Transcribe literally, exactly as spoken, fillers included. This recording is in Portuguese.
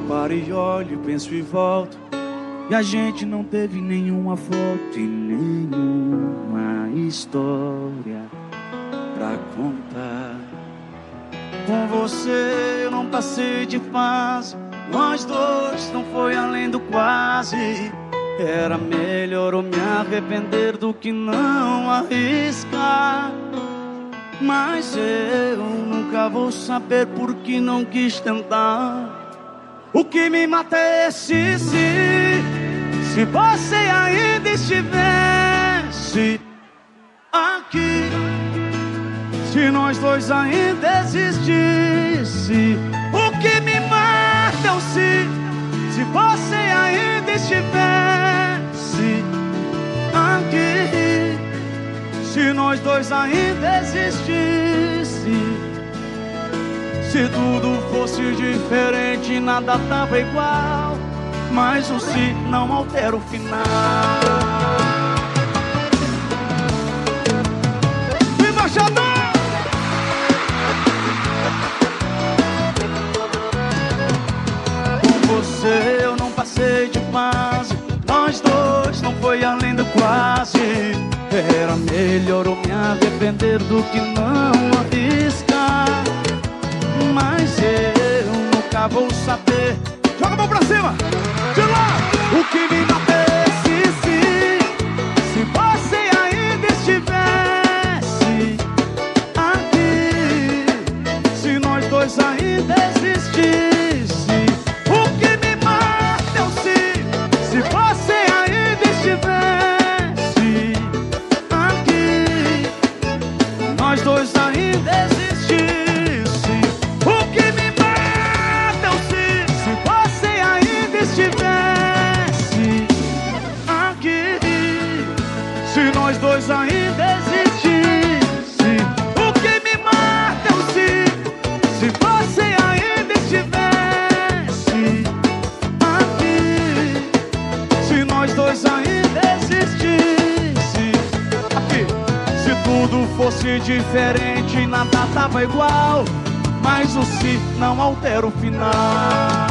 paro e olho, penso e volto, e a gente não teve nenhuma foto e nenhuma história pra contar. Com você eu não passei de fase, nós dois não foi além do quase. Era melhor eu me arrepender do que não arriscar. Mas eu nunca vou saber por que não quis tentar. O que me mata é esse se, se você ainda estivesse aqui, se nós dois ainda existisse. O que me mata é o se, se você ainda estivesse aqui, se nós dois ainda existisse. Se tudo fosse diferente, nada tava igual, mas o se não altera o final. Embaixador! Com você eu não passei de fase, nós dois não foi além do quase. Era melhor eu me arrepender do que não arriscar. Mas eu nunca vou saber. Joga a mão pra cima, de lá. O que me mata é esse se, se você ainda estivesse aqui, se nós dois ainda existisse. O que me mata é o se, se você ainda estivesse aqui, nós dois ainda existisse. Se nós dois ainda existisse. O que me mata é o se, se você ainda estivesse aqui, se nós dois ainda existisse. Aqui. Se tudo fosse diferente, nada tava igual, mas o se não altera o final.